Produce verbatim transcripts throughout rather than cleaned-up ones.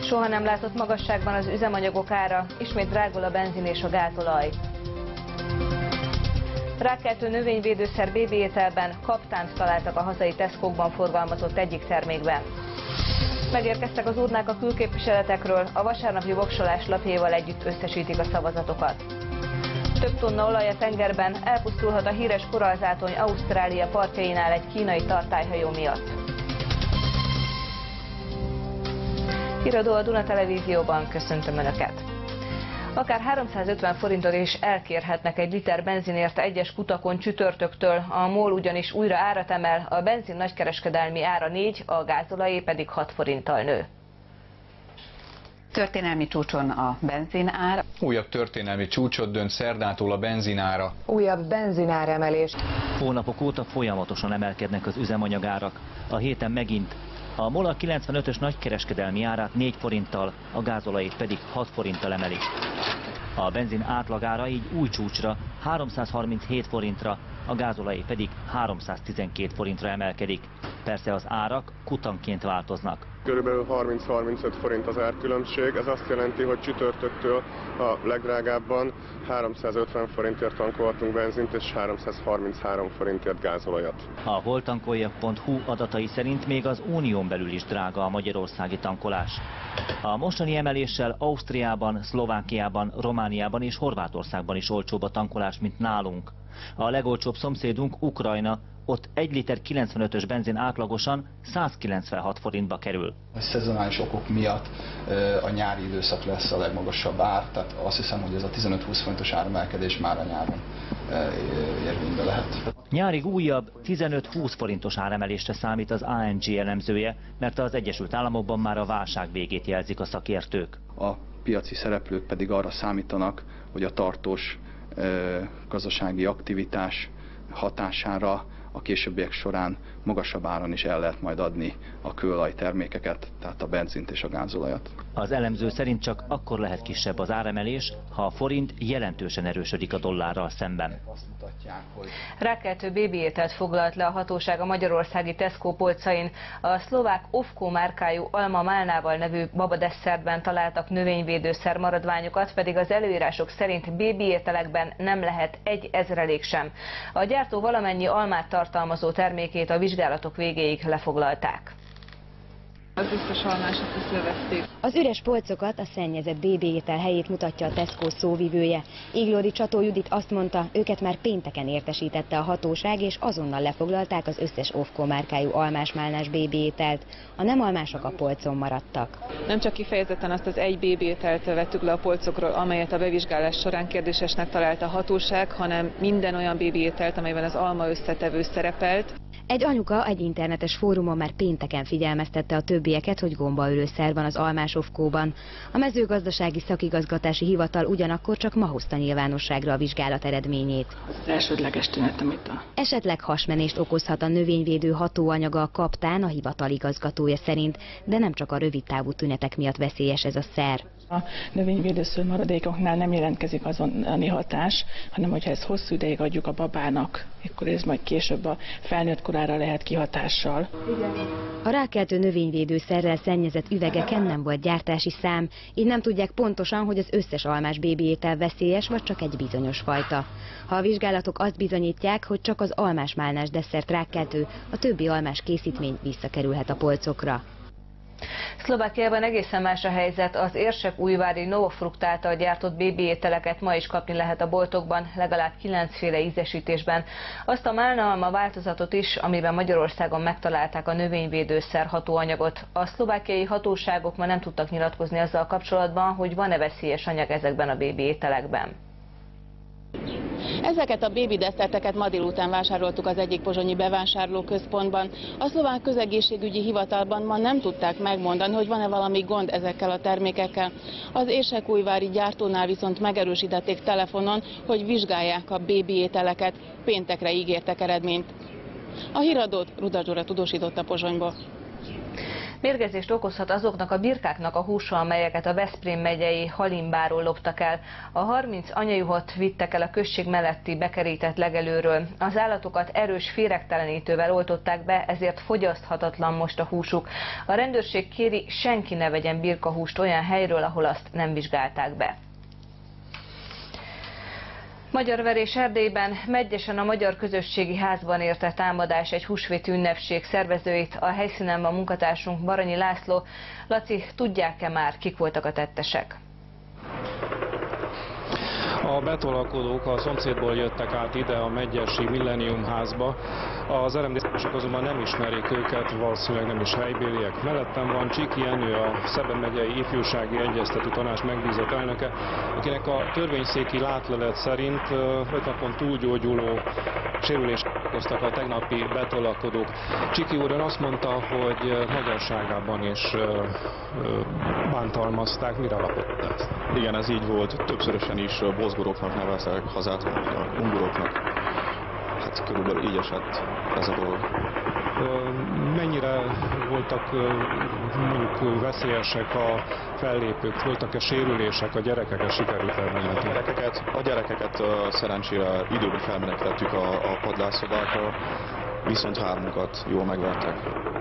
Soha nem látott magasságban az üzemanyagok ára, ismét drágul a benzin és a gázolaj. Rákkeltő növényvédőszer bébi ételben kaptánt találtak a hazai Tesco-kban forgalmazott egyik termékben. Megérkeztek az urnák a külképviseletekről, a vasárnapi voksolás lapjaival együtt összesítik a szavazatokat. Több tonna olaj a tengerben, elpusztulhat a híres korallzátony Ausztrália partjainál egy kínai tartályhajó miatt. Híradó a Duna Televízióban, köszöntöm Önöket! Akár háromszázötven forintot is elkérhetnek egy liter benzinért egyes kutakon csütörtöktől, a MOL ugyanis újra árat emel, a benzin nagykereskedelmi ára négy, a gázolajé pedig hat forinttal nő. Történelmi csúcson a benzinár. Újabb történelmi csúcsot dönt szerdától a benzinára. Újabb benzináremelés. Hónapok óta folyamatosan emelkednek az üzemanyagárak. A héten megint. A MOL a kilencvenötös nagykereskedelmi árát négy forinttal, a gázolajét pedig hat forinttal emeli. A benzin átlagára így új csúcsra háromszázharminchét forintra, a gázolajé pedig háromszáztizenkét forintra emelkedik. Persze az árak kutanként változnak. Körülbelül harminc-harmincöt forint az árkülönbség, ez azt jelenti, hogy csütörtöktől a legdrágábban háromszázötven forintért tankolhatunk benzint és háromszázharminchárom forintért gázolajat. A holtankoljak pont hu adatai szerint még az unión belül is drága a magyarországi tankolás. A mostani emeléssel Ausztriában, Szlovákiában, Romániában és Horvátországban is olcsóbb a tankolás, mint nálunk. A legolcsóbb szomszédunk Ukrajna, ott egy liter kilencvenötös benzin átlagosan százkilencvenhat forintba kerül. A szezonális okok miatt a nyári időszak lesz a legmagasabb ár, tehát azt hiszem, hogy ez a tizenöt-húsz forintos áremelkedés már a nyáron érvényben lehet. Nyárig újabb tizenöt-húsz forintos áremelésre számít az á en gé elemzője, mert az Egyesült Államokban már a válság végét jelzik a szakértők. A piaci szereplők pedig arra számítanak, hogy a tartós gazdasági aktivitás hatására a későbbiek során magasabb áron is el lehet majd adni a kőolaj termékeket, tehát a benzint és a gázolajat. Az elemző szerint csak akkor lehet kisebb az áremelés, ha a forint jelentősen erősödik a dollárral szemben. Rákkeltő bébi ételt foglalt le a hatóság a magyarországi Tesco polcain. A szlovák Ofko márkájú Alma Málnával nevű babadesszertben találtak növényvédőszer maradványokat, pedig az előírások szerint bébi ételekben nem lehet egy ezrelék sem. A gyártó valamennyi almát tartalmazó termékét a vizsgálatok végéig lefoglalták. Az összes almásat is levették. Az üres polcokat, a szennyezett bébi étel helyét mutatja a Tesco szóvivője. Iglódi Csató Judit azt mondta, őket már pénteken értesítette a hatóság, és azonnal lefoglalták az összes Ofko márkájú almás-málnás bébi ételt. A nem almások a polcon maradtak. Nem csak kifejezetten azt az egy bébi ételt vettük le a polcokról, amelyet a bevizsgálás során kérdésesnek talált a hatóság, hanem minden olyan bébi ételt, amelyben az alma összetevő szerepelt. Egy anyuka egy internetes fórumon már pénteken figyelmeztette a többieket, hogy gombaölőszer van az almás Ofkóban. A mezőgazdasági szakigazgatási hivatal ugyanakkor csak ma hozta nyilvánosságra a vizsgálat eredményét. Az elsődleges tünet, amit a... Esetleg hasmenést okozhat a növényvédő hatóanyaga a kaptán, a hivatal igazgatója szerint, de nem csak a rövidtávú tünetek miatt veszélyes ez a szer. A növényvédőszer maradékoknál nem jelentkezik azonnali hatás, hanem hogyha ezt hosszú ideig adjuk a babának, akkor ez majd később a felnőtt korára lehet kihatással. A rákkeltő növényvédőszerrel szennyezett üvegeken nem volt gyártási szám, így nem tudják pontosan, hogy az összes almás bébi étel veszélyes, vagy csak egy bizonyos fajta. Ha a vizsgálatok azt bizonyítják, hogy csak az almás-málnás desszert rákkeltő, a többi almás készítmény visszakerülhet a polcokra. Szlovákiában egészen más a helyzet. Az Érsek-Újvári Novofrukt által gyártott bébi ételeket ma is kapni lehet a boltokban, legalább kilencféle ízesítésben. Azt a málnaalma változatot is, amiben Magyarországon megtalálták a növényvédőszer hatóanyagot. A szlovákiai hatóságok ma nem tudtak nyilatkozni azzal kapcsolatban, hogy van-e veszélyes anyag ezekben a bébi ételekben. Ezeket a bébi desszerteket ma délután vásároltuk az egyik pozsonyi bevásárlóközpontban. A szlovák közegészségügyi hivatalban ma nem tudták megmondani, hogy van-e valami gond ezekkel a termékekkel. Az Érsek-Újvári gyártónál viszont megerősítették telefonon, hogy vizsgálják a bébi ételeket, péntekre ígértek eredményt. A híradót Ruda Zsóra tudósította Pozsonyból. Mérgezést okozhat azoknak a birkáknak a húsa, amelyeket a Veszprém megyei Halimbáról loptak el. A harminc anyajuhot vittek el a község melletti bekerített legelőről. Az állatokat erős féregtelenítővel oltották be, ezért fogyaszthatatlan most a húsuk. A rendőrség kéri, senki ne vegyen birkahúst olyan helyről, ahol azt nem vizsgálták be. Magyarverés Erdélyben Medgyesen a Magyar Közösségi Házban érte támadás egy húsvéti ünnepség szervezőit. A helyszínen van munkatársunk Baranyi László. Laci, tudják-e már, kik voltak a tettesek? A betolakodók a szomszédból jöttek át ide a Medgyesi Millennium házba. Az er em dé-sek azonban nem ismerik őket, valószínűleg nem is helybéliek. Mellettem van Csiki Jenő, a Szeben megyei Ifjúsági Egyeztető Tanács megbízott elnöke, akinek a törvényszéki látlelet szerint öt napon túlgyógyuló sérülést okoztak a tegnapi betolakodók. Csiki úr ön azt mondta, hogy magasságában is bántalmazták. Mire alapott ez? Igen, ez így volt. Többszörösen is bozgoroknak neveztek, hazátlanoknak, ungoroknak. Hát körülbelül így esett ez a dolog. Mennyire voltak mondjuk veszélyesek a fellépők? Voltak-e sérülések, a gyerekeket sikerült elmenekülni? A gyerekeket, a gyerekeket szerencsére időben felmenekítettük a, a padlásszobákra, viszont hármunkat jól megvertek.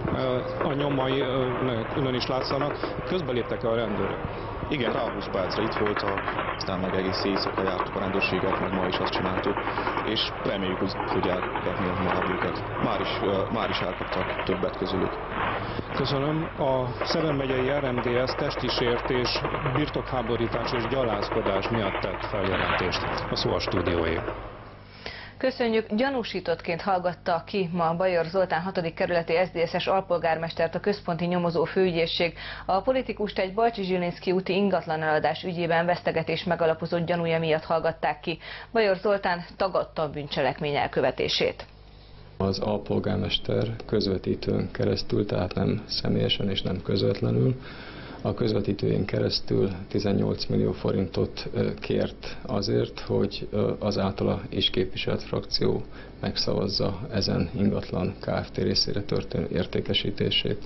A nyomai önön is látszanak. Közbeléptek-e a rendőrök? Igen, rá húsz percre itt voltak, aztán meg egész éjszaka jártuk a rendőrséget, meg ma is azt csináltuk, és reméljük, hogy fogják kapni a maradjukat. Már is, már is elkaptak többet közülük. Köszönöm. A Szeben megyei er em dé es testi sértés, birtokháborítás és gyalázkodás miatt tett feljelentést. A szó a stúdióé. Köszönjük, gyanúsítottként hallgatta ki ma Bajor Zoltán hatodik kerületi es zé dé es-es alpolgármestert a központi nyomozó főügyészség. A politikust egy Balcsi-Zsilinszky úti ingatlaneladás ügyében vesztegetés megalapozott gyanúja miatt hallgatták ki. Bajor Zoltán tagadta a bűncselekmény elkövetését. Az alpolgármester közvetítőn keresztül, tehát nem személyesen és nem közvetlenül, a közvetítőjén keresztül tizennyolc millió forintot kért azért, hogy az általa is képviselt frakció megszavazza ezen ingatlan Kft. Részére történő értékesítését.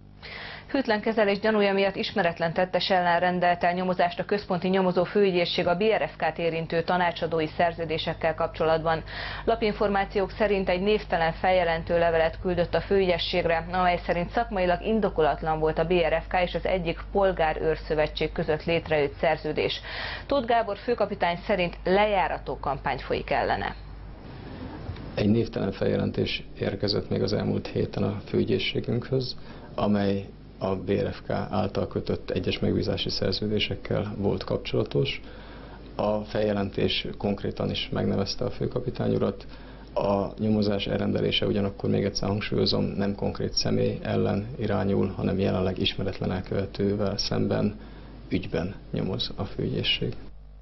Hűtlen kezelés gyanúja miatt ismeretlen tettes ellen rendelt el nyomozást a központi nyomozó főügyészség a bé er ef ká-t érintő tanácsadói szerződésekkel kapcsolatban. Lapinformációk szerint egy névtelen feljelentő levelet küldött a főügyészségre, amely szerint szakmailag indokolatlan volt a bé er ef ká és az egyik polgárőrszövetség között létrejött szerződés. Tóth Gábor főkapitány szerint lejárató kampány folyik ellene. Egy névtelen feljelentés érkezett még az elmúlt héten a főügyészségünkhöz, amely a bé er ef ká által kötött egyes megbízási szerződésekkel volt kapcsolatos. A feljelentés konkrétan is megnevezte a főkapitány urat. A nyomozás elrendelése ugyanakkor, még egyszer hangsúlyozom, nem konkrét személy ellen irányul, hanem jelenleg ismeretlen elkövetővel szemben ügyben nyomoz a főügyészség.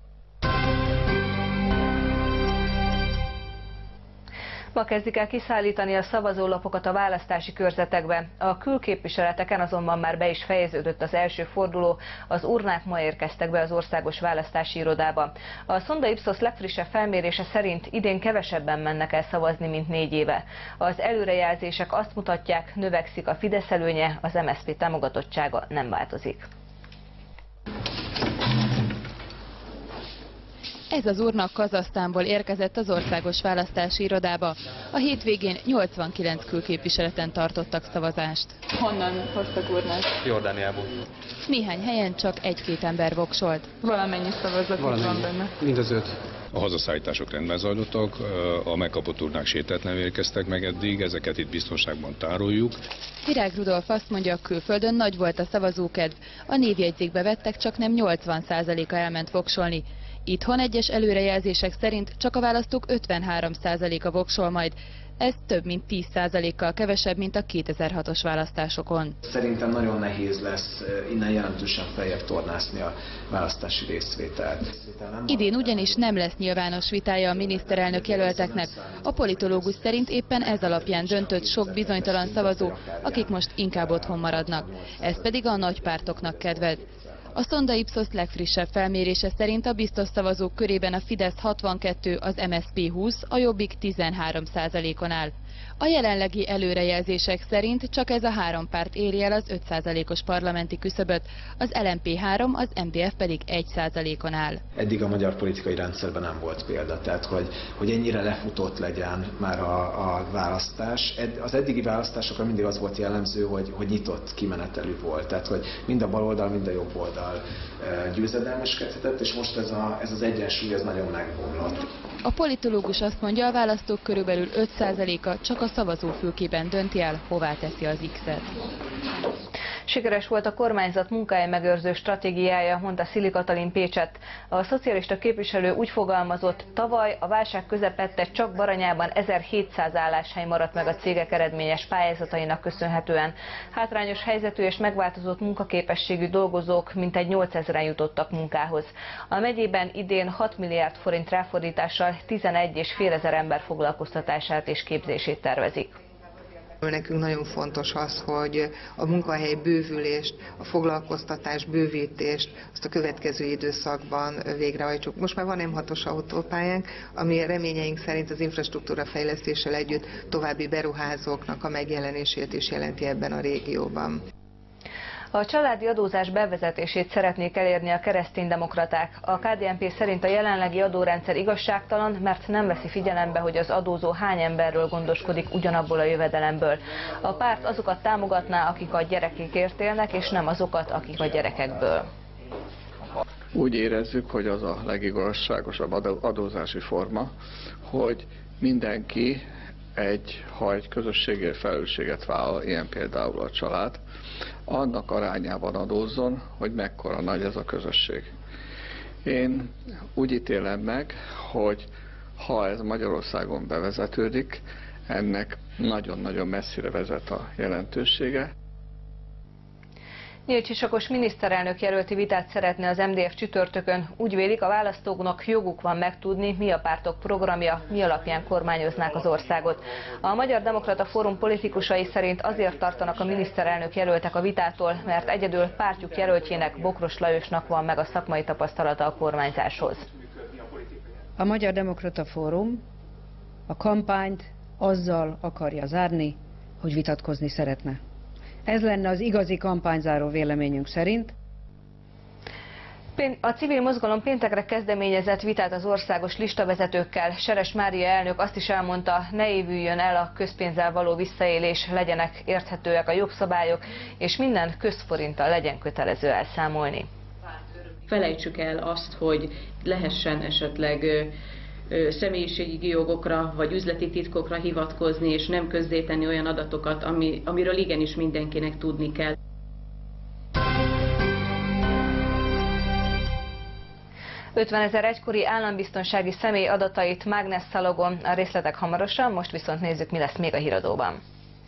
Ma kezdik el kiszállítani a szavazólapokat a választási körzetekbe. A külképviseleteken azonban már be is fejeződött az első forduló, az urnák ma érkeztek be az Országos Választási Irodába. A Sonda Ipsos legfrissebb felmérése szerint idén kevesebben mennek el szavazni, mint négy éve. Az előrejelzések azt mutatják, növekszik a Fidesz előnye, az em es zé pé támogatottsága nem változik. Ez az urna Kazahsztánból érkezett az Országos Választási Irodába. A hétvégén nyolcvankilenc külképviseleten tartottak szavazást. Honnan hoztak urnát? Jordániából. Néhány helyen csak egy-két ember voksolt. Valamennyi szavazat van benne? Mind az öt. A hazaszállítások rendben zajlottak, a megkapott urnák sétátlanul érkeztek meg eddig, ezeket itt biztonságban tároljuk. Virág Rudolf azt mondja, külföldön nagy volt a szavazókedv, a névjegyzékbe vettek, csak nem nyolcvan százaléka elment voksolni. Itthon egyes előrejelzések szerint csak a választók ötvenhárom százaléka voksol majd. Ez több mint tíz százalékkal kevesebb, mint a kétezer-hatos választásokon. Szerintem nagyon nehéz lesz innen jelentősen feljebb tornászni a választási részvételt. Idén ugyanis nem lesz nyilvános vitája a miniszterelnök jelölteknek. A politológus szerint éppen ez alapján döntött sok bizonytalan szavazó, akik most inkább otthon maradnak. Ez pedig a nagy pártoknak kedvez. A Sonda Ipsos legfrissebb felmérése szerint a biztos szavazók körében a Fidesz hatvankettő, az em es zé pé húsz, a Jobbik tizenhárom százalékon áll. A jelenlegi előrejelzések szerint csak ez a három párt éri el az öt százalékos parlamenti küszöböt, az el em pé három, az em dé ef pedig egy százalékon áll. Eddig a magyar politikai rendszerben nem volt példa, tehát hogy, hogy ennyire lefutott legyen már a, a választás. Ed, az eddigi választásokra mindig az volt jellemző, hogy, hogy nyitott kimenetelű volt, tehát hogy mind a baloldal, mind a jobb oldal e, győzedelmeskedhetett, és most ez, a, ez az egyensúly ez nagyon megbomlott. A politológus azt mondja, a választók körülbelül öt százaléka csak a szavazófülkében dönti el, hová teszi az X-et. Sikeres volt a kormányzat munkahely-megőrző stratégiája, mondta Szili Katalin Pécsett. A szocialista képviselő úgy fogalmazott, tavaly a válság közepette csak Baranyában ezerhétszáz álláshely maradt meg a cégek eredményes pályázatainak köszönhetően. Hátrányos helyzetű és megváltozott munkaképességű dolgozók mintegy nyolcezren jutottak munkához. A megyében idén hat milliárd forint ráfordítással tizenegy és fél ezer ember foglalkoztatását és képzését tervezik. Nekünk nagyon fontos az, hogy a munkahely bővülést, a foglalkoztatás bővítést azt a következő időszakban végrehajtsuk. Most már van em hatos autópályánk, ami reményeink szerint az infrastruktúra fejlesztéssel együtt további beruházóknak a megjelenését is jelenti ebben a régióban. A családi adózás bevezetését szeretnék elérni a kereszténydemokraták. A ká dé en pé szerint a jelenlegi adórendszer igazságtalan, mert nem veszi figyelembe, hogy az adózó hány emberről gondoskodik ugyanabból a jövedelemből. A párt azokat támogatná, akik a gyerekekért élnek, és nem azokat, akik a gyerekekből. Úgy érezzük, hogy az a legigazságosabb adózási forma, hogy mindenki egy, ha egy közösségért felelősséget vállal, ilyen például a család, annak arányában adózzon, hogy mekkora nagy ez a közösség. Én úgy ítélem meg, hogy ha ez Magyarországon bevezetődik, ennek nagyon-nagyon messzire vezet a jelentősége. Nyílt Csisakos miniszterelnök jelölti vitát szeretne az em dé ef csütörtökön. Úgy vélik, a választóknak joguk van megtudni, mi a pártok programja, mi alapján kormányoznák az országot. A Magyar Demokrata Fórum politikusai szerint azért tartanak a miniszterelnök jelöltek a vitától, mert egyedül pártjuk jelöltjének, Bokros Lajosnak van meg a szakmai tapasztalata a kormányzáshoz. A Magyar Demokrata Fórum a kampányt azzal akarja zárni, hogy vitatkozni szeretne. Ez lenne az igazi kampányzáró véleményünk szerint. A civil mozgalom péntekre kezdeményezett vitát az országos listavezetőkkel. Seres Mária elnök azt is elmondta, ne évüljön el a közpénzzel való visszaélés, legyenek érthetőek a jogszabályok, és minden közforinttal legyen kötelező elszámolni. Felejtsük el azt, hogy lehessen esetleg személyiségi jogokra vagy üzleti titkokra hivatkozni, és nem közzétenni olyan adatokat, ami, amiről igenis mindenkinek tudni kell. ötvenezer egykori állambiztonsági személy adatait mágnesszalagon, a részletek hamarosan, most viszont nézzük, mi lesz még a híradóban.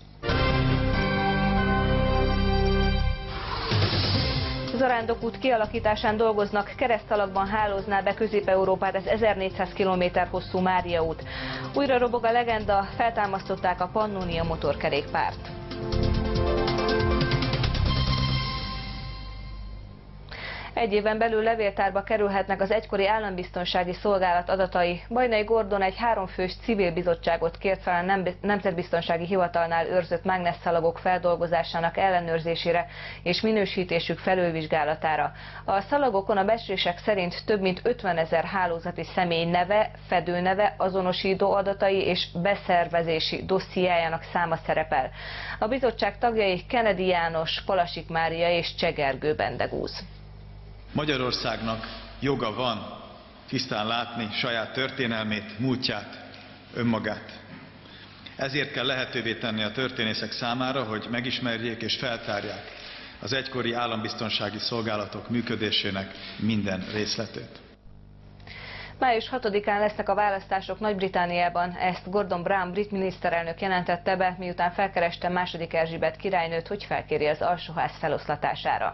Zarándokút kialakításán dolgoznak, keresztalakban hálózná be Közép-Európát az ezernégyszáz kilométer hosszú Mária út. Újra robog a legenda, feltámasztották a Pannonia motorkerékpárt. Egy éven belül levéltárba kerülhetnek az egykori állambiztonsági szolgálat adatai. Bajnai Gordon egy háromfős civil bizottságot kért fel a Nemzetbiztonsági Hivatalnál őrzött mágnesszalagok feldolgozásának ellenőrzésére és minősítésük felülvizsgálatára. A szalagokon a becslések szerint több mint ötvenezer hálózati személy neve, fedőneve, azonosító adatai és beszervezési dossziájának száma szerepel. A bizottság tagjai Kennedy János, Palasik Mária és Csegergő Bendegúz. Magyarországnak joga van tisztán látni saját történelmét, múltját, önmagát. Ezért kell lehetővé tenni a történészek számára, hogy megismerjék és feltárják az egykori állambiztonsági szolgálatok működésének minden részletét. május hatodikán lesznek a választások Nagy-Britanniában, ezt Gordon Brown brit miniszterelnök jelentette be, miután felkereste második Erzsébet királynőt, hogy felkéri az alsóház feloszlatására.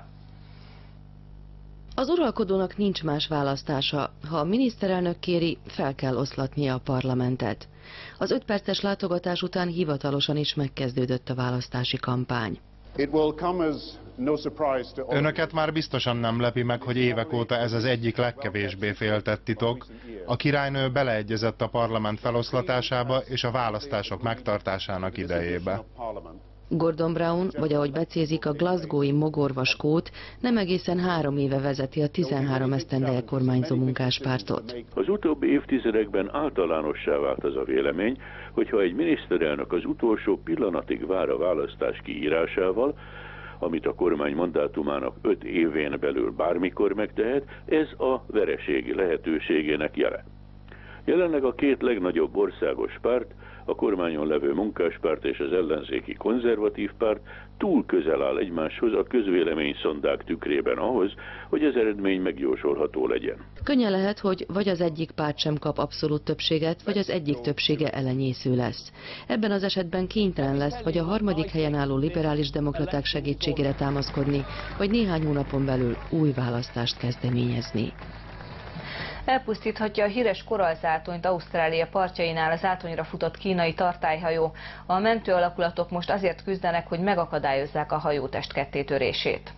Az uralkodónak nincs más választása, ha a miniszterelnök kéri, fel kell oszlatnia a parlamentet. Az öt perces látogatás után hivatalosan is megkezdődött a választási kampány. Önöket már biztosan nem lepi meg, hogy évek óta ez az egyik legkevésbé féltett titok. A királynő beleegyezett a parlament feloszlatásába és a választások megtartásának idejébe. Gordon Brown, vagy ahogy becézik, a glasgowi mogorvaskót nem egészen három éve vezeti a tizenhárom esztendeje kormányzó munkáspártot. Az utóbbi évtizedekben általánossá vált az a vélemény, hogy ha egy miniszterelnök az utolsó pillanatig vár a választás kiírásával, amit a kormány mandátumának öt évén belül bármikor megtehet, ez a vereség lehetőségének jele. Jelenleg a két legnagyobb országos párt, a kormányon levő munkáspárt és az ellenzéki konzervatív párt túl közel áll egymáshoz a közvéleményszondák tükrében ahhoz, hogy az eredmény megjósolható legyen. Könnyen lehet, hogy vagy az egyik párt sem kap abszolút többséget, vagy az egyik többsége elenyésző lesz. Ebben az esetben kénytelen lesz vagy a harmadik helyen álló liberális demokraták segítségére támaszkodni, vagy néhány hónapon belül új választást kezdeményezni. Elpusztíthatja a híres korallzátonyt Ausztrália partjainál az zátonyra futott kínai tartályhajó. A mentő alakulatok most azért küzdenek, hogy megakadályozzák a hajótest kettétörését.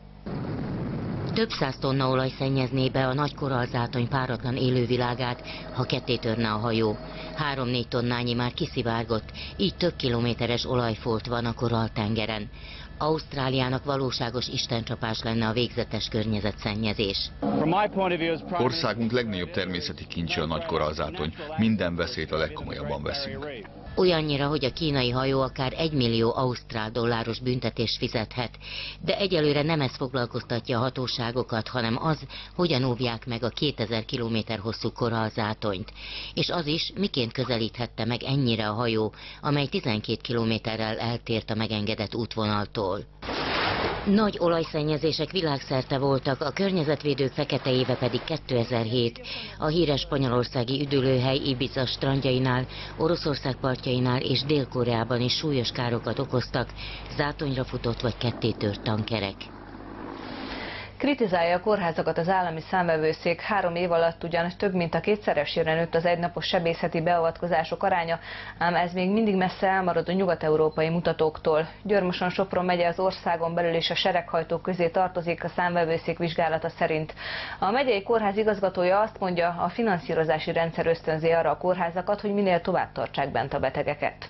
Több száz tonna olaj szennyezné be a nagy korallzátony páratlan élővilágát, ha kettétörne a hajó. Három-négy tonnányi már kiszivárgott, így több kilométeres olajfolt van a koralltengeren. Ausztráliának valóságos istencsapás lenne a végzetes környezetszennyezés. Országunk legnagyobb természeti kincse a nagy korallzátony. Minden veszélyt a legkomolyabban veszünk. Olyannyira, hogy a kínai hajó akár egy millió ausztrál dolláros büntetést fizethet. De egyelőre nem ez foglalkoztatja a hatóságokat, hanem az, hogyan óvják meg a kétezer kilométer hosszú korallzátonyt. És az is, miként közelíthette meg ennyire a hajó, amely tizenkét kilométerrel eltért a megengedett útvonaltól. Nagy olajszennyezések világszerte voltak, a környezetvédők fekete éve pedig kétezer-hét. A híres spanyolországi üdülőhely Ibiza strandjainál, Oroszország partjainál és Dél-Koreában is súlyos károkat okoztak, zátonyra futott vagy kettétört tankerek. Kritizálja a kórházakat az állami számvevőszék. Három év alatt ugyan több mint a kétszeresére nőtt az egynapos sebészeti beavatkozások aránya, ám ez még mindig messze elmarad a nyugat-európai mutatóktól. Győr-Moson-Sopron megye az országon belül és a sereghajtók közé tartozik a számvevőszék vizsgálata szerint. A megyei kórház igazgatója azt mondja, a finanszírozási rendszer ösztönzi arra a kórházakat, hogy minél tovább tartsák bent a betegeket.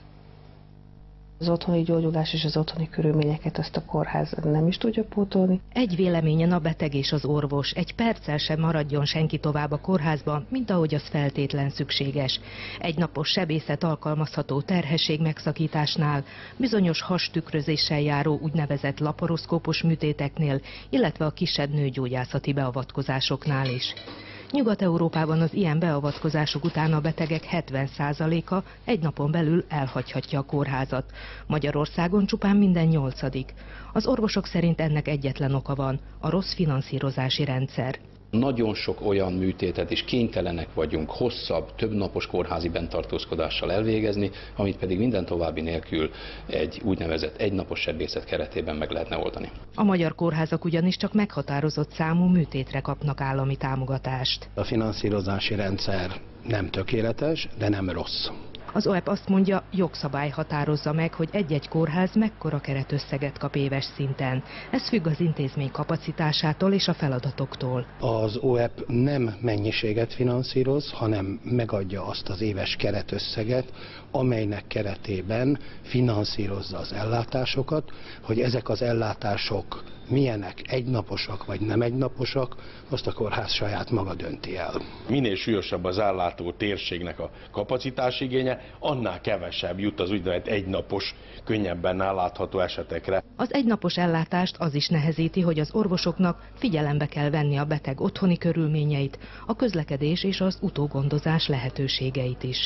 Az otthoni gyógyulás és az otthoni körülményeket ezt a kórház nem is tudja pótolni. Egy véleményen a beteg és az orvos, egy perccel sem maradjon senki tovább a kórházban, mint ahogy az feltétlen szükséges. Egy napos sebészet alkalmazható terhesség megszakításnál, bizonyos hastükrözéssel járó úgynevezett laparoszkópos műtéteknél, illetve a kisebb nőgyógyászati beavatkozásoknál is. Nyugat-Európában az ilyen beavatkozások után a betegek hetven százaléka egy napon belül elhagyhatja a kórházat. Magyarországon csupán minden nyolcadik. Az orvosok szerint ennek egyetlen oka van, a rossz finanszírozási rendszer. Nagyon sok olyan műtétet is kénytelenek vagyunk hosszabb, többnapos kórházi benntartózkodással elvégezni, amit pedig minden további nélkül egy úgynevezett egynapos sebészet keretében meg lehetne oldani. A magyar kórházak ugyanis csak meghatározott számú műtétre kapnak állami támogatást. A finanszírozási rendszer nem tökéletes, de nem rossz. Az o e pé azt mondja, jogszabály határozza meg, hogy egy-egy kórház mekkora keretösszeget kap éves szinten. Ez függ az intézmény kapacitásától és a feladatoktól. Az o e pé nem mennyiséget finanszíroz, hanem megadja azt az éves keretösszeget, amelynek keretében finanszírozza az ellátásokat, hogy ezek az ellátások milyenek, egynaposak vagy nem egynaposak, azt a kórház saját maga dönti el. Minél súlyosabb az ellátó térségnek a kapacitásigénye, annál kevesebb jut az úgynevezett egynapos, könnyebben ellátható esetekre. Az egynapos ellátást az is nehezíti, hogy az orvosoknak figyelembe kell venni a beteg otthoni körülményeit, a közlekedés és az utógondozás lehetőségeit is.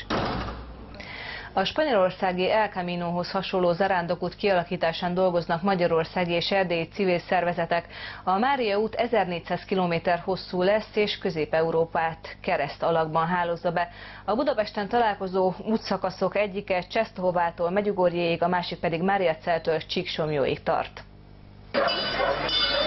A spanyolországi El Caminohoz hasonló zarándokút kialakításán dolgoznak magyarországi és erdélyi civil szervezetek. A Mária út ezernégyszáz kilométer hosszú lesz, és Közép-Európát kereszt alakban hálózza be. A Budapesten találkozó útszakaszok egyike Czestohovától Medjugorjéig, a másik pedig Mariaceltől Csíksomjóig tart.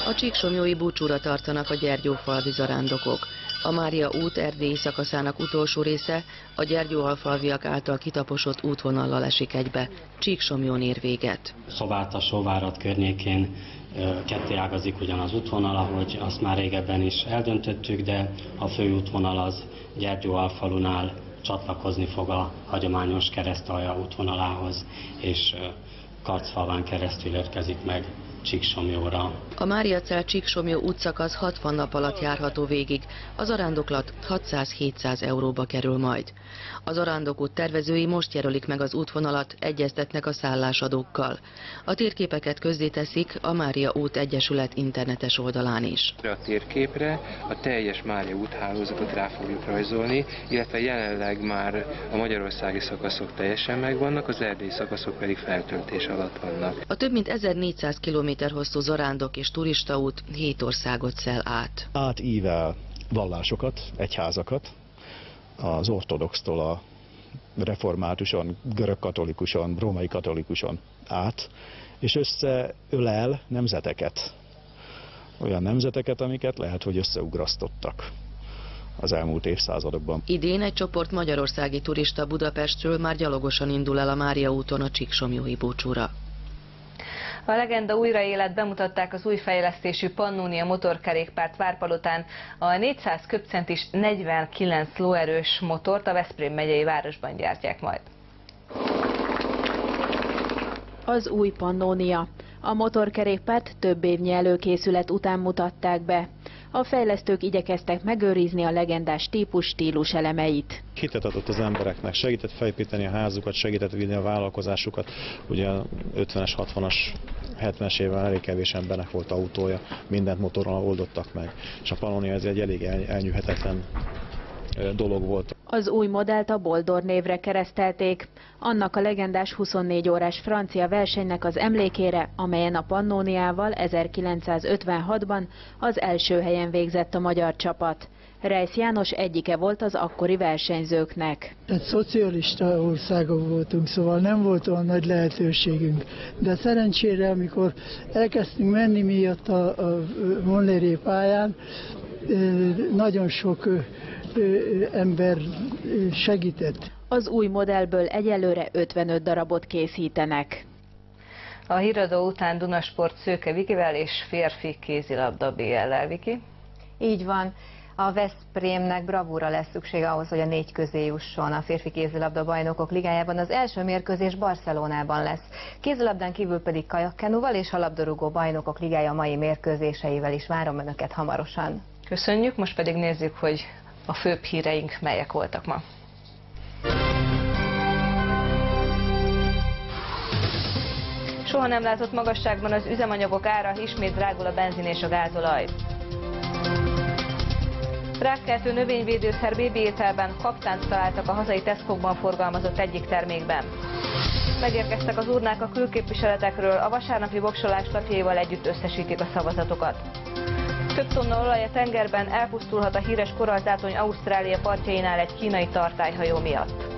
A csíksomlyói búcsúra tartanak a Gyergyófalvi zarándokok. A Mária út erdélyi szakaszának utolsó része a gyergyóalfalviak által kitaposott útvonallal esik egybe. Csíksomlyón ér véget. Szobáta, Sóvárad környékén ketté ágazik ugyan az útvonal, ahogy azt már régebben is eldöntöttük, de a fő útvonal az Gyergyóalfalunál csatlakozni fog a hagyományos keresztalja útvonalához, és Karcfalván keresztül érkezik meg Csíksomlyóra. A Máriacell Csíksomlyó útszakasz hatvan nap alatt járható végig, a zarándoklat hatszáz-hétszáz euróba kerül majd. A zarándokút tervezői most jelölik meg az útvonalat, egyeztetnek a szállásadókkal. A térképeket közzéteszik a Mária út Egyesület internetes oldalán is. A térképre a teljes Mária úthálózatot rá fogjuk rajzolni, illetve jelenleg már a magyarországi szakaszok teljesen megvannak, az erdélyi szakaszok pedig feltöltés alatt vannak. A több mint ezernégyszáz kilométer hosszú zarándok és turistaút hét országot szel át. Átível vallásokat, egyházakat, az ortodoxtól a reformátuson, görögkatolikuson, római katolikuson át, és összeölel nemzeteket. Olyan nemzeteket, amiket lehet, hogy összeugrasztottak az elmúlt évszázadokban. Idén egy csoport magyarországi turista Budapestről már gyalogosan indul el a Mária úton a csíksomlyói búcsúra. A legenda újraélet bemutatták az új fejlesztésű Pannonia motorkerékpárt Várpalotán. A négyszáz köbcentis negyvenkilenc lóerős motort a Veszprém megyei városban gyártják majd. Az új Pannonia. A motorkerékpárt több évnyi előkészület után mutatták be. A fejlesztők igyekeztek megőrizni a legendás típus stílus elemeit. Hitet adott az embereknek, segített felépíteni a házukat, segített vinni a vállalkozásukat. Ugye ötvenes, hatvanas, hetvenes évben elég kevés embernek volt autója, mindent motorral oldottak meg. És a Pannonia ez egy elég elnyűhetetlen dolog volt. Az új modellt a Boldor névre keresztelték, annak a legendás huszonnégy órás francia versenynek az emlékére, amelyen a Pannoniával ezerkilencszázötvenhatban az első helyen végzett a magyar csapat. Reisz János egyike volt az akkori versenyzőknek. Egy szocialista országok voltunk, szóval nem volt olyan nagy lehetőségünk. De szerencsére, amikor elkezdtünk menni miatt a, a Montlhéry pályán, nagyon sok ember segített. Az új modellből egyelőre ötvenöt darabot készítenek. A híradó után Dunasport Szőke Vikivel és férfi kézilabda bé el-lel. Viki? Így van. A Veszprémnek bravúra lesz szüksége ahhoz, hogy a négy közé jusson a férfi kézilabda bajnokok ligájában. Az első mérkőzés Barcelonában lesz. Kézilabdán kívül pedig kajakkenúval és a labdarúgó bajnokok ligája mai mérkőzéseivel is várom önöket hamarosan. Köszönjük, most pedig nézzük, hogy a főbb híreink melyek voltak ma. Soha nem látott magasságban az üzemanyagok ára, ismét drágul a benzin és a gázolaj. Rákkeltő növényvédőszer bébi ételben kaptánt találtak a hazai Tesco-kban forgalmazott egyik termékben. Megérkeztek az urnák a külképviseletekről, a vasárnapi voksolás lapjaival együtt összesítik a szavazatokat. Több tonna olaj a tengerben, elpusztulhat a híres korallzátony Ausztrália partjainál egy kínai tartályhajó miatt.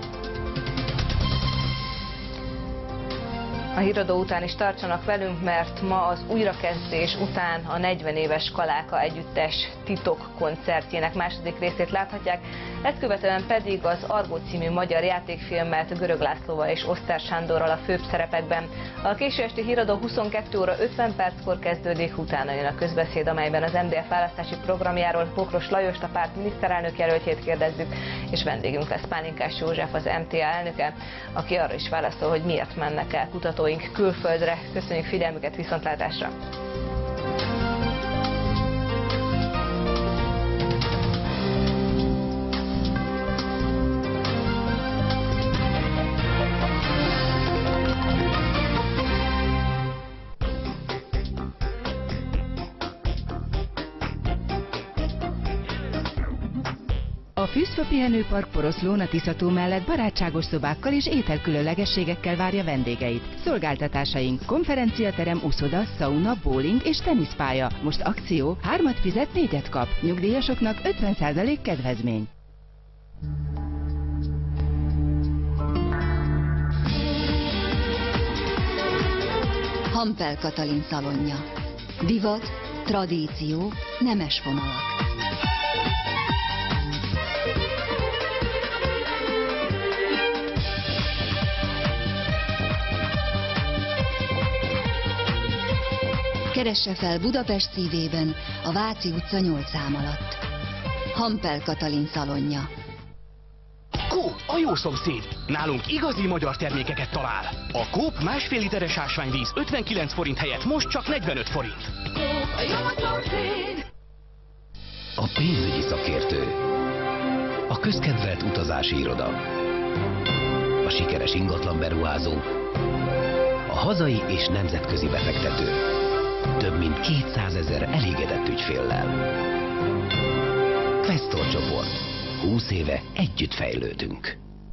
A híradó után is tartsanak velünk, mert ma az újrakezdés után a negyven éves Kaláka együttes titok koncertjének második részét láthatják, ezt követően pedig az Argó című magyar játékfilmet Görög Lászlóval és Osztár Sándorral a főbb szerepekben. A késő esti híradó huszonkettő óra ötven perckor kezdődik, utána jön a közbeszéd, amelyben az em dé ef választási programjáról Bokros Lajost, a párt miniszterelnök jelöltjét kérdezzük, és vendégünk lesz Pálinkás József, az em té á elnöke, aki arra is válaszol, hogy miért mennek el kutatóink külföldre. Köszönjük figyelmüket, viszontlátásra! A Füszfa pihenőpark Poroszlón a Tiszató mellett barátságos szobákkal és ételkülönlegességekkel várja vendégeit. Szolgáltatásaink: konferenciaterem, uszoda, szauna, bowling és teniszpálya. Most akció, hármat fizet, négyet kap. Nyugdíjasoknak ötven százalék kedvezmény. Hampel Katalin szalonja. Divat, Tradíció, nemes vonalak. Keresse fel Budapest szívében, a Váci utca nyolc szám alatt. Hampel Katalin szalonja. Coop, a jó szomszéd. Nálunk igazi magyar termékeket talál. A Coop másfél literes ásványvíz ötvenkilenc forint helyett most csak negyvenöt forint. Coop, a jó szomszéd. A pénzügyi szakértő. A közkedvelt utazási iroda. A sikeres ingatlan beruházó. A hazai és nemzetközi befektető. Több mint kétszázezer elégedett ügyféllel. Questor csoport. húsz éve együtt fejlődünk.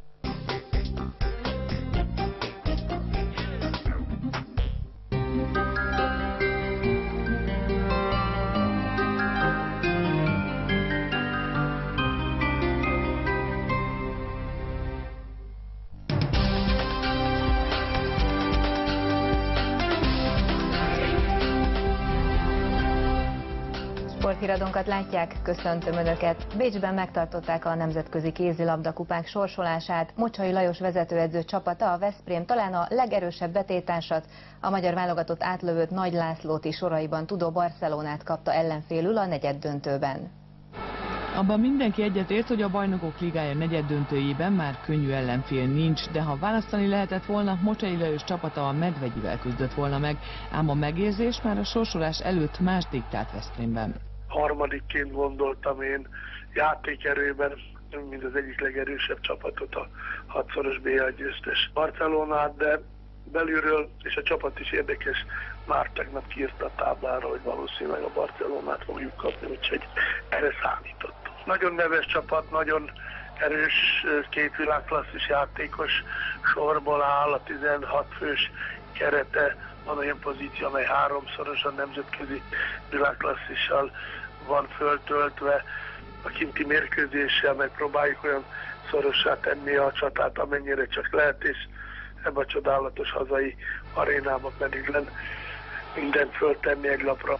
Sporthíradónkat látják, köszöntöm Önöket. Bécsben megtartották a nemzetközi kézilabdakupák sorsolását. Mocsai Lajos vezetőedző csapata, a Veszprém talán a legerősebb betétársat, a magyar válogatott átlövőt Nagy Lászlót is soraiban tudó Barcelonát kapta ellenfélül a negyeddöntőben. Abban mindenki egyetért, hogy a Bajnokok Ligája negyeddöntőjében már könnyű ellenfél nincs, de ha választani lehetett volna, Mocsai Lajos csapata a Medvegyivel küzdött volna meg, ám a megérzés már a sorsolás előtt más diktált Veszprémben. Harmadikként gondoltam én játékerőben, mint az egyik legerősebb csapatot, a hatszoros bé el győztes Barcelonát, de belülről, és a csapat is érdekes, már tegnap kiírta a táblára, hogy valószínűleg a Barcelonát fogjuk kapni, úgyhogy erre számítottunk. Nagyon neves csapat, nagyon erős, két világklasszis játékos sorból áll, a tizenhat fős kerete, van olyan pozíció, amely háromszorosan nemzetközi világklasszissal van föltöltve. A kinti mérkőzéssel megpróbáljuk olyan szorossá tenni a csatát, amennyire csak lehet, és ebben a csodálatos hazai arénában pedig len mindent föltenni egy lapra.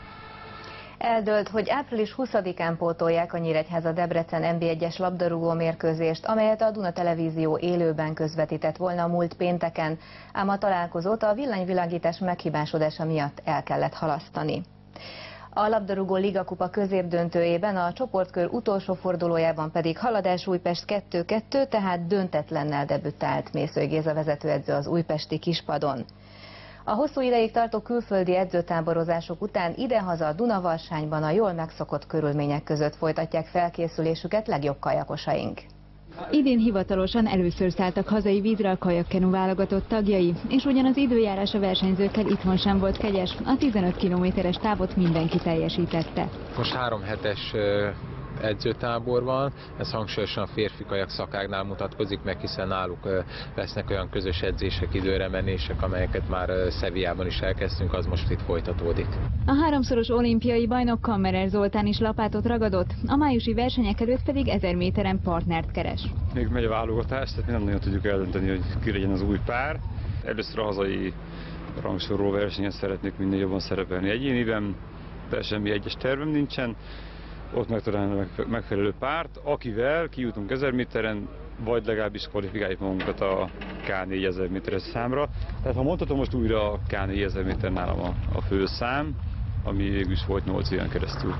Eldőlt, hogy április huszadikán pótolják a Nyíregyháza-Debrecen en bé egyes labdarúgó mérkőzést, amelyet a Duna Televízió élőben közvetített volna a múlt pénteken, ám a találkozót a villanyvilágítás meghibásodása miatt el kellett halasztani. A labdarúgó ligakupa középdöntőjében, a csoportkör utolsó fordulójában pedig Haladás Újpest kettő kettő, tehát döntetlennel debütált Mészöly Géza vezetőedző az újpesti kispadon. A hosszú ideig tartó külföldi edzőtáborozások után idehaza a Dunavarsányban a jól megszokott körülmények között folytatják felkészülésüket legjobb kajakosaink. Idén hivatalosan először szálltak hazai vízre a kajakkenu válogatott tagjai, és ugyan az időjárás a versenyzőkkel itthon sem volt kegyes, a tizenöt kilométeres távot mindenki teljesítette. Most három hetes edzőtábor van, ez hangsúlyosan a férfi kajak szakágnál mutatkozik meg, hiszen náluk lesznek olyan közös edzések, időre menések, amelyeket már Sevillában is elkezdtünk, az most itt folytatódik. A háromszoros olimpiai bajnok Kammerer Zoltán is lapátot ragadott, a májusi versenyek előtt pedig ezer méteren partnert keres. Még megy a válogatás, tehát mi nem nagyon tudjuk eldönteni, hogy ki legyen az új pár. Először a hazai rangsoroló versenyen szeretnék minél jobban szerepelni egyéniben, de semmi egyes tervem nincsen. Ott megtalálni a megfelelő párt, akivel kijutunk ezer méteren, vagy legalábbis kvalifikáljuk magunkat a ká négyezer méteres számra. Tehát ha mondhatom, most újra a ká négyezer méter nálam a, a fő szám, ami végül is volt nyolc éven keresztül.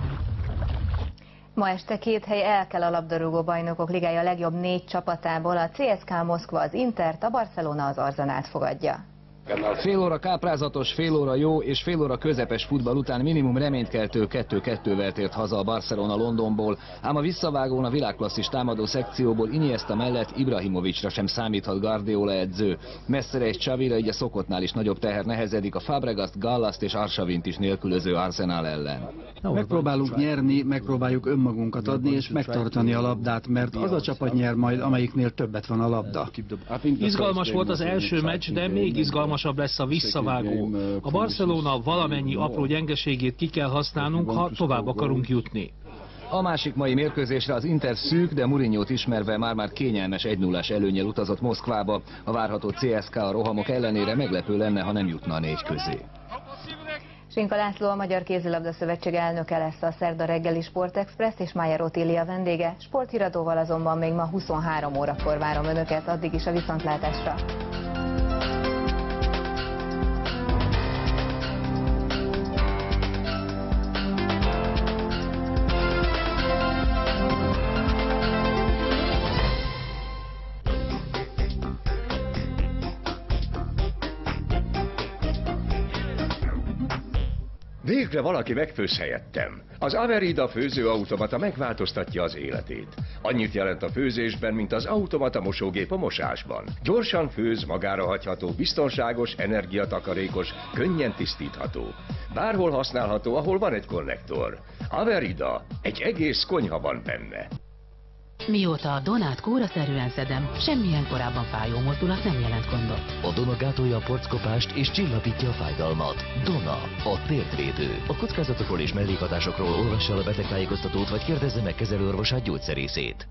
Ma este két hely elkel a labdarúgó bajnokok ligája legjobb négy csapatából, a cé es ká Moszkva az Intert, a Barcelona az Arzenát fogadja. Fél óra káprázatos, fél óra jó és fél óra közepes futball után minimum reménykeltő kettő kettővel tért haza a Barcelona Londonból, ám a visszavágón a világklasszis támadó szekcióból Iniesta mellett Ibrahimovicsra sem számíthat Guardiola edző. Messzere és Xavira, így a szokottnál is nagyobb teher nehezedik a Fabregaszt, Gallaszt és Arshavint is nélkülöző Arsenal ellen. Megpróbálunk nyerni, megpróbáljuk önmagunkat adni és megtartani a labdát, mert az a csapat nyer majd, amelyiknél többet van a labda. Izgalmas volt az első meccs, de még izgalmasabb lesz a visszavágó. A Barcelona valamennyi apró gyengeségét ki kell használnunk, ha tovább akarunk jutni. A másik mai mérkőzésre az Inter szűk, de Mourinhót ismerve már-már kényelmes egy nullás előnnyel utazott Moszkvába. A várható cé es ká a rohamok ellenére meglepő lenne, ha nem jutna a négy közé. Srinka László, a Magyar Kézilabda Szövetség elnöke lesz a szerda reggeli Sportexpress, és Májer Otília vendége. Sporthíradóval azonban még ma huszonhárom órakor várom önöket, addig is a viszontlátásra. Végre valaki megfőz helyettem. Az Averida főzőautomata megváltoztatja az életét. Annyit jelent a főzésben, mint az automata mosógép a mosásban. Gyorsan főz, magára hagyható, biztonságos, energiatakarékos, könnyen tisztítható. Bárhol használható, ahol van egy konnektor. Averida, egy egész konyha van benne. Mióta a Donát kóraszerűen szedem, semmilyen korábban fájó mozdulat nem jelent gondot. A Dona gátolja a porckopást és csillapítja a fájdalmat. Dona, a térdvédő. A kockázatokról és mellékhatásokról olvassa el a betegtájékoztatót, vagy kérdezze meg kezelőorvosát, gyógyszerészét.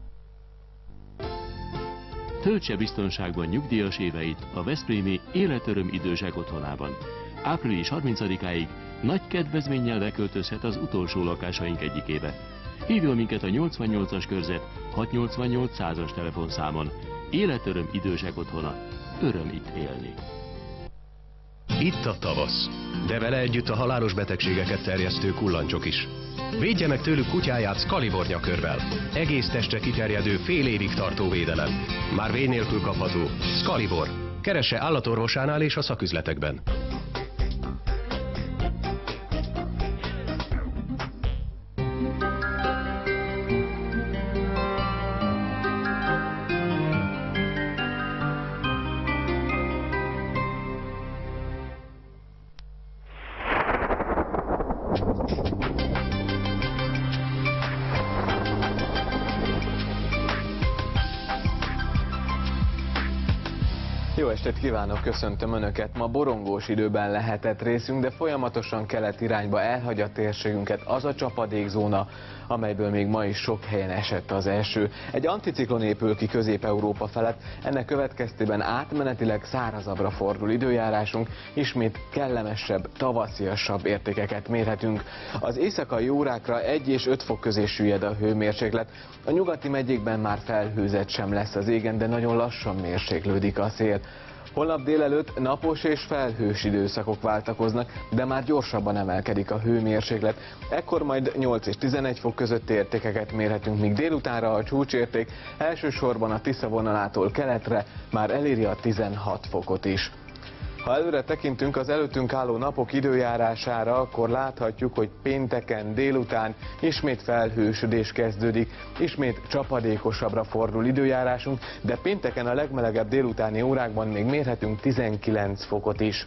Töltse biztonságban nyugdíjas éveit a veszprémi Életöröm idősek otthonában. április harmincadikáig nagy kedvezménnyel beköltözhet az utolsó lakásaink egyikébe. Hívjon minket a nyolcvannyolcas körzet hatszáznyolcvannyolc százas telefonszámon. Életöröm idősek otthona. Öröm itt élni. Itt a tavasz, de vele együtt a halálos betegségeket terjesztő kullancsok is. Védje meg tőlük kutyáját Scalibor nyakörvel. Egész testre kiterjedő, fél évig tartó védelem. Már véd nélkül kapható. Scalibor. Keresse állatorvosánál és a szaküzletekben. Jó estét kívánok, köszöntöm Önöket! Ma borongós időben lehetett részünk, de folyamatosan kelet irányba elhagy a térségünket az a csapadékzóna, amelyből még ma is sok helyen esett az eső. Egy anticiklon épül ki Közép-Európa felett, ennek következtében átmenetileg szárazabbra fordul időjárásunk, ismét kellemesebb, tavasziasabb értékeket mérhetünk. Az éjszakai órákra egy és öt fok közé süllyed a hőmérséklet, a nyugati megyékben már felhőzet sem lesz az égen, de nagyon lassan mérséklődik a szél. Holnap délelőtt napos és felhős időszakok váltakoznak, de már gyorsabban emelkedik a hőmérséklet. Ekkor majd nyolc és tizenegy fok közötti értékeket mérhetünk, míg délutánra a csúcsérték elsősorban a Tisza vonalától keletre már eléri a tizenhat fokot is. Ha előre tekintünk az előttünk álló napok időjárására, akkor láthatjuk, hogy pénteken délután ismét felhősödés kezdődik, ismét csapadékosabbra fordul időjárásunk, de pénteken a legmelegebb délutáni órákban még mérhetünk tizenkilenc fokot is.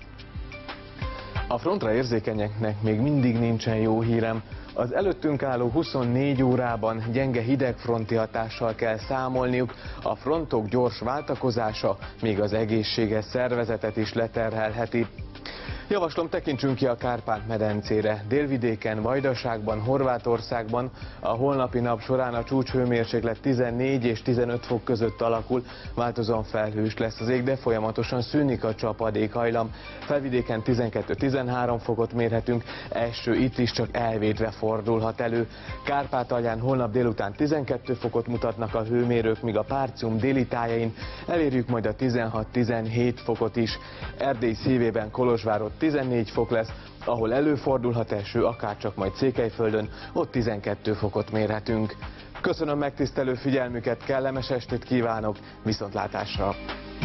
A frontra érzékenyeknek még mindig nincsen jó hírem. Az előttünk álló huszonnégy órában gyenge hidegfronti hatással kell számolniuk, a frontok gyors váltakozása még az egészséges szervezetet is leterhelheti. Javaslom, tekintsünk ki a Kárpát-medencére. Délvidéken, Vajdaságban, Horvátországban a holnapi nap során a csúcshőmérséklet tizennégy és tizenöt fok között alakul, változóan felhős lesz az ég, de folyamatosan szűnik a csapadékhajlam. Felvidéken tizenkettő-tizenhárom fokot mérhetünk, eső itt is csak elvétve fordulhat elő. Kárpátalján holnap délután tizenkettő fokot mutatnak a hőmérők, míg a Párcium déli tájain elérjük majd a tizenhat-tizenhét fokot is. Erdély szívében, Kolozsvárott tizennégy fok lesz, ahol előfordulhat eső, akárcsak majd Székelyföldön, ott tizenkettő fokot mérhetünk. Köszönöm megtisztelő figyelmüket, kellemes estét kívánok, viszontlátásra!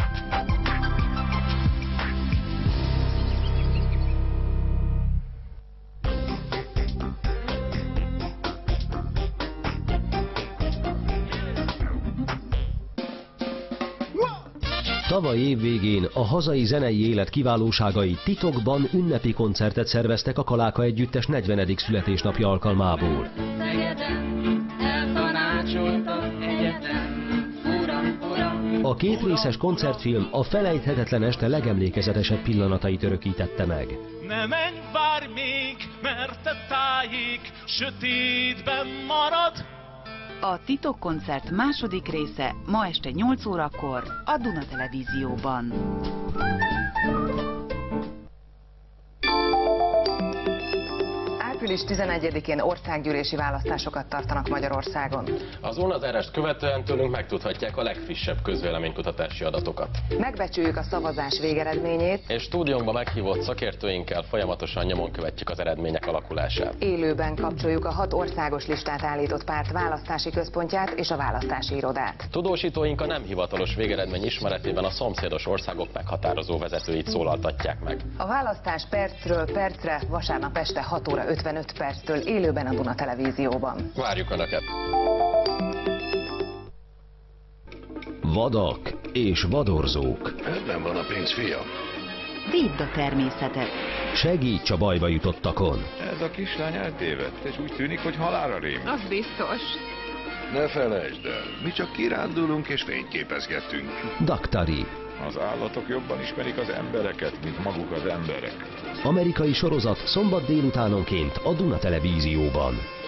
Tavaly év végén a hazai zenei élet kiválóságai titokban ünnepi koncertet szerveztek a Kaláka együttes negyvenedik születésnapja alkalmából. A kétrészes koncertfilm a felejthetetlen este legemlékezetesebb pillanatait örökítette meg. Ne menj, várj még, mert te tájék sötétben marad. A titokkoncert második része ma este nyolc órakor a Duna Televízióban. április tizenegyedikén országgyűlési választásokat tartanak Magyarországon. Az urnazárást követően tőlünk megtudhatják a legfrissebb közvéleménykutatási adatokat. Megbecsüljük a szavazás végeredményét, és stúdiónkba meghívott szakértőinkkel folyamatosan nyomon követjük az eredmények alakulását. Élőben kapcsoljuk a hat országos listát állított párt választási központját és a választási irodát. Tudósítóink a nem hivatalos végeredmény ismeretében a szomszédos országok meghatározó vezetőit szólaltatják meg. A választás percről percre vasárnap este hat óra ötvenöt perctől élőben a Duna Televízióban. Várjuk Önöket! Vadak és vadorzók. Ebben van a pénz, fiam. Védd a természetet. Segíts a bajba jutottakon. Ez a kislány eltévedt, és úgy tűnik, hogy halálra rém. Az biztos. Ne felejtsd el, mi csak kirándulunk és fényképezgetünk. Daktari. Az állatok jobban ismerik az embereket, mint maguk az emberek. Amerikai sorozat szombat délutánonként a Duna Televízióban.